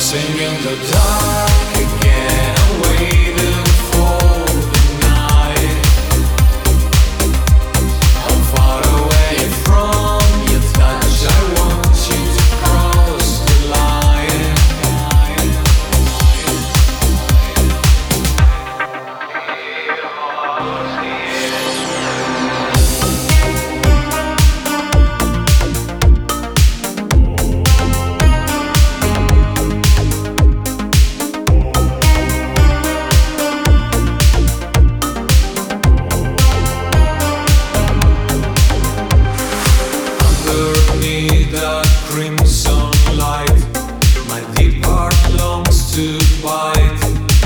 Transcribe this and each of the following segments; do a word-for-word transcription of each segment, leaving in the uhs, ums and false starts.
dancing in the dark again, waiting for the night. I'm far away from your touch. I want you to cross the line. Underneath that crimson light, my deep heart longs to bite.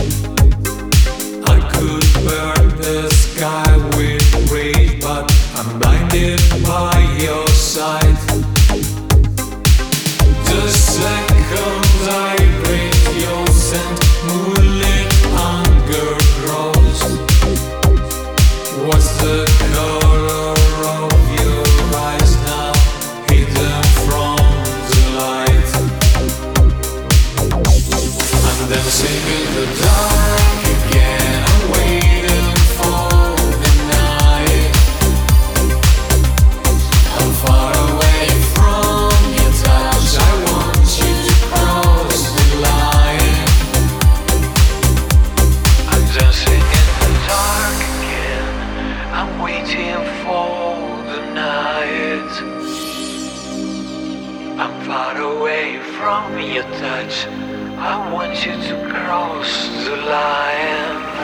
I could burn the sky with rage, but I'm blinded by your sight. The second I breathe your scent, moonlit hunger grows. What's the color of your eyes now, hidden from the light? I'm dancing in the dark again, I'm waiting for the night. I'm far away from your touch. I want you to cross the line. I'm dancing in the dark again, I'm waiting for the night. I'm far away from your touch. I want you to cross the line.